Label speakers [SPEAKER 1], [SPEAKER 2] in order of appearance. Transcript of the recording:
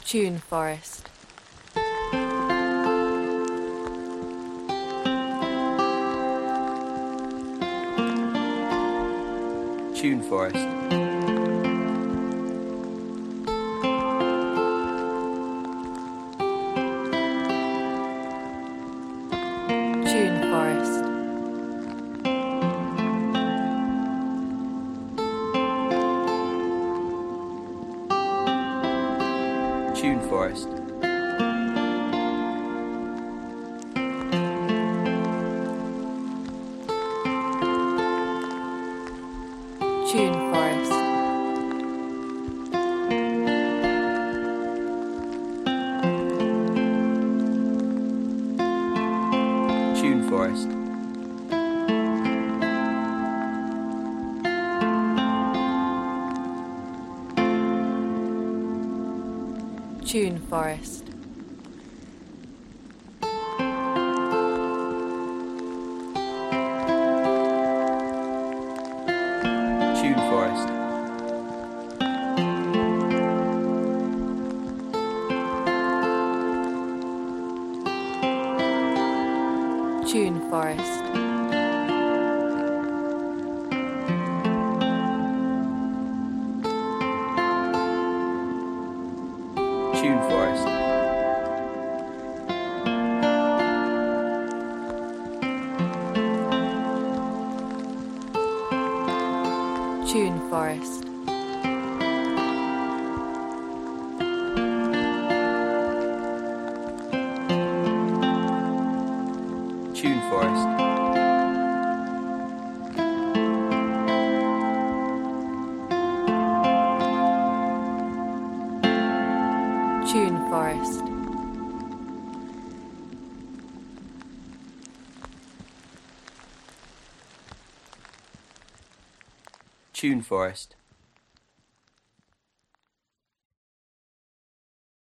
[SPEAKER 1] Tune Forest.
[SPEAKER 2] Tune Forest.
[SPEAKER 1] Tune Forest.
[SPEAKER 2] Tune Forest.
[SPEAKER 1] Tune Forest.
[SPEAKER 2] Tune Forest.
[SPEAKER 1] Tune Forest.
[SPEAKER 2] Tune Forest.
[SPEAKER 1] Tune Forest.
[SPEAKER 2] Tune Forest.
[SPEAKER 1] Tune Forest.
[SPEAKER 2] Tune Forest.
[SPEAKER 1] Tune Forest.
[SPEAKER 2] Tune Forest.